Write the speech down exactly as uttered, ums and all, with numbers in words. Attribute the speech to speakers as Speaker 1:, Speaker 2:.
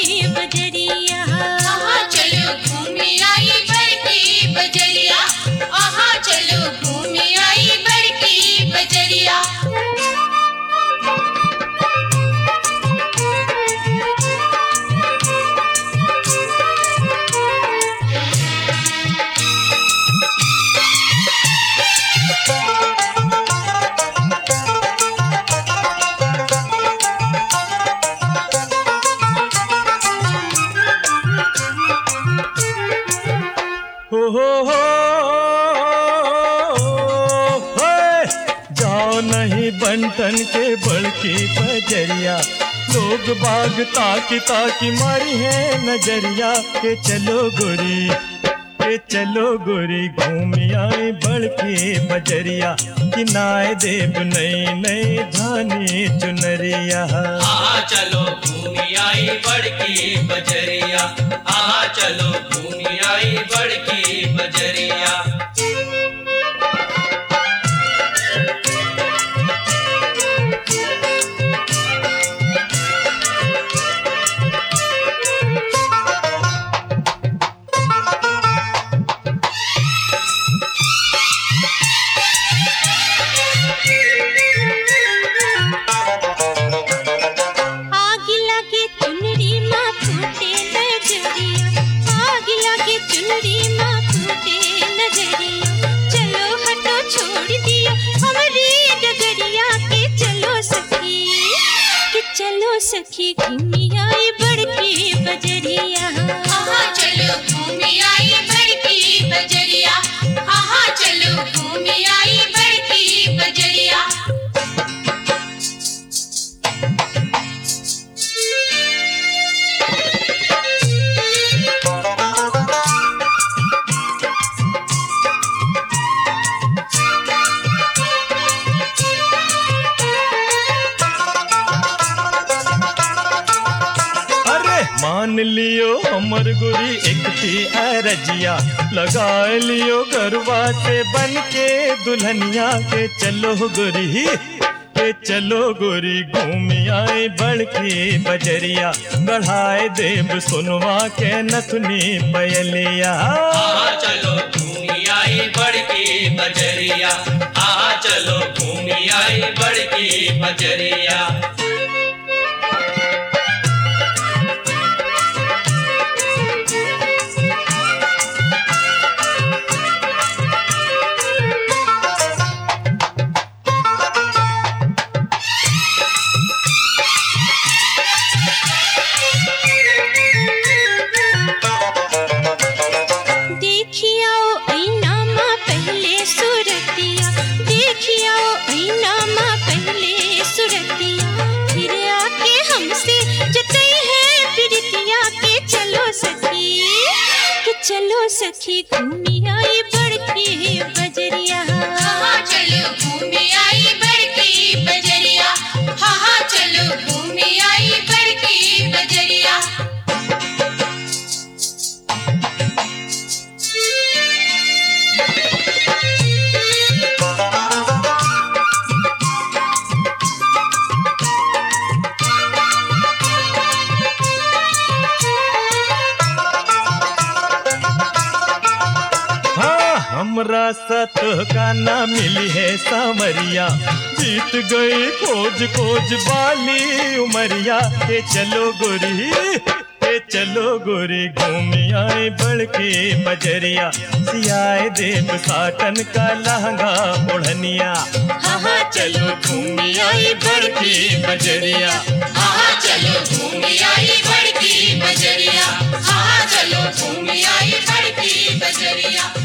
Speaker 1: बड़की बजरिया। आहा चलो घूमी आई बड़की बजरिया, आहा चलो घूमी आई बड़की बजरिया।
Speaker 2: हो हो हो होए, जाओ नहीं बंटन के बड़की बजरिया, लोग बाग ताकी ताकी मारी है नजरिया। के चलो गोरी के चलो गोरी घूमी आई बड़की बजरिया, किनाए देव नई नई धानी चुनरिया।
Speaker 3: आहा चलो घूमी आई बड़की बजरिया, आहा चलो घूमी आई बड़की बजरिया।
Speaker 1: चलो सखी घूमी आई बड़की बजरिया। आहा चलो घूमी आई बड़की बजरिया, आहा चलो घूमी आई बड़की बजरिया।
Speaker 2: मान लियो हमर गोरी एक थी अरजिया, लगा लियो गरबा से बन के दुल्हनिया। के चलो गोरी के चलो गोरी घूमी आए बड़की बजरिया, बढ़ाए देव सुनवा के नथुनी पयलिया।
Speaker 3: आहा चलो घूमी आई बड़की बजरिया, आहा चलो घूमी आई बड़की बजरिया।
Speaker 1: चलो सखी घूमी आई बड़की बजरिया। आहा चलो घूमी आई बड़की बजरिया, आहा चलो घूमी आई बड़की बजरिया।
Speaker 2: हमरा सत का ना मिली है सावरिया, बीत गई खोज खोज बाली उमरिया। के चलो गोरी के चलो गोरी घूमी आए बड़की बजरिया, सियाए देव साटन का लहंगा ओढ़निया।
Speaker 1: आहा चलो घूमी आई बड़की बजरिया, आहा चलो घूमी आई बड़की बजरिया, आहा चलो घूमी आई बड़की बजरिया।